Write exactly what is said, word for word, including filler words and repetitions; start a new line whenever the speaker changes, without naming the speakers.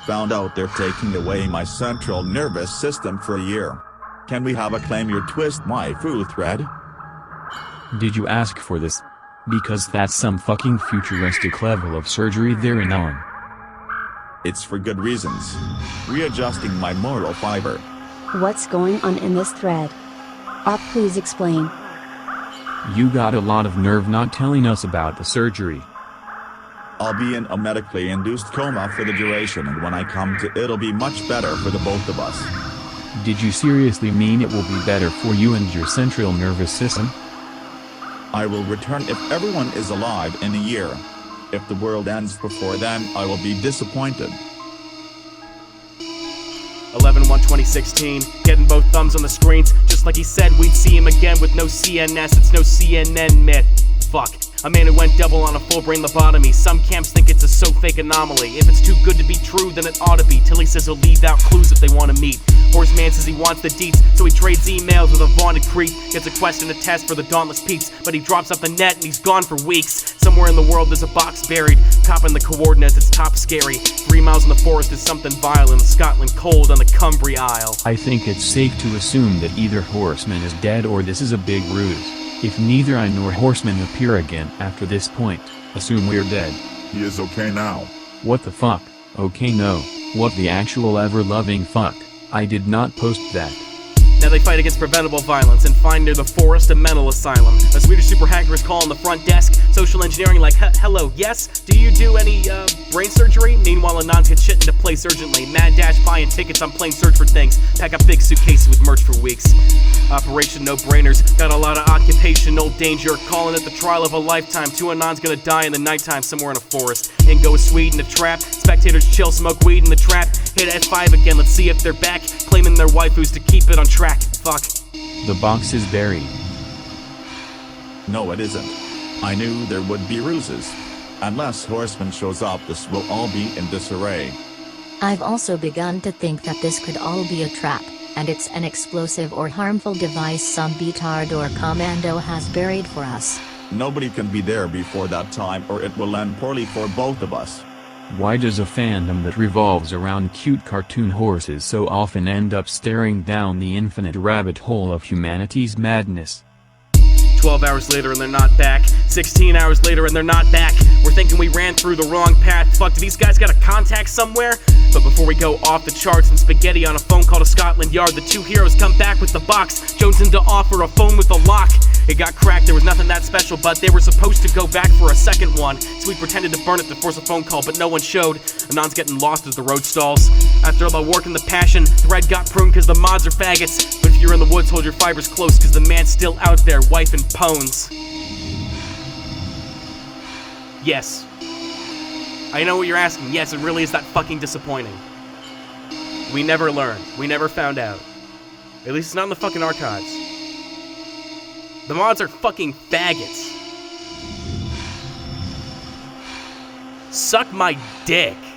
found out they're taking away my central nervous system for a year. Can we have a claim your twist my foo thread?
Did you ask for this? Because that's some fucking futuristic level of surgery they're in on.
It's for good reasons. Readjusting my moral fiber.
What's going on in this thread? Ah, please explain.
You got a lot of nerve not telling us about the surgery.
I'll be in a medically induced coma for the duration, and when I come to, it'll be much better for the both of us.
Did you seriously mean it will be better for you and your central nervous system?
I will return if everyone is alive in a year. If the world ends before then, I will be disappointed.
eleven one twenty sixteen, getting both thumbs on the screens. Just like he said we'd see him again with no C N S, it's no C N N myth. Fuck. A man who went double on a full brain lobotomy. Some camps think it's a so-fake anomaly. If it's too good to be true, then it ought to be. Tilly says he'll leave out clues if they want to meet. Horseman says he wants the deets, so he trades emails with a vaunted creep. Gets a question to test for the Dauntless Peaks, but he drops off the net and he's gone for weeks. Somewhere in the world there's a box buried. Copping the coordinates, it's top scary. Three miles in the forest is something violent. Scotland cold on the Cumbria Isle.
I think it's safe to assume that either Horseman is dead or this is a big ruse. If neither I nor Horseman appear again after this point, assume we're dead.
He is okay now.
What the fuck? Okay, no. What the actual ever-loving fuck? I did not post that.
Now they fight against preventable violence and find near the forest a mental asylum. A Swedish super hacker is calling the front desk. Social engineering like, hello, yes? Do you do any, uh, brain surgery? Meanwhile, Anons gets shit into place urgently. Mad dash buying tickets on plane search for things. Pack up big suitcases with merch for weeks. Operation No Brainers, got a lot of occupational danger. Calling it the trial of a lifetime. Two Anons gonna die in the nighttime somewhere in a forest. In goes Sweden to trap. Spectators chill, smoke weed in the trap. Hit F five again, let's see if they're back. Claiming their waifus to keep it on track. Fuck.
The box is buried.
No, it isn't. I knew there would be ruses. Unless Horseman shows up, this will all be in disarray.
I've also begun to think that this could all be a trap, and it's an explosive or harmful device some betard or commando has buried for us.
Nobody can be there before that time, or it will end poorly for both of us.
Why does a fandom that revolves around cute cartoon horses so often end up staring down the infinite rabbit hole of humanity's madness?
twelve hours later and they're not back. sixteen hours later and they're not back. We're thinking we ran through the wrong path. Fuck, do these guys got a contact somewhere? But before we go off the charts and spaghetti on a phone call to Scotland Yard, the two heroes come back with the box. Jones in to offer a phone with a lock. It got cracked, there was nothing that special, but they were supposed to go back for a second one. So we pretended to burn it to force a phone call, but no one showed. Anon's getting lost as the road stalls. After all the work and the passion, thread got pruned cause the mods are faggots. But if you're in the woods, hold your fibers close cause the man's still out there, wifing pones. Yes. I know what you're asking. Yes, it really is that fucking disappointing. We never learned. We never found out. At least it's not in the fucking archives. The mods are fucking faggots. Suck my dick.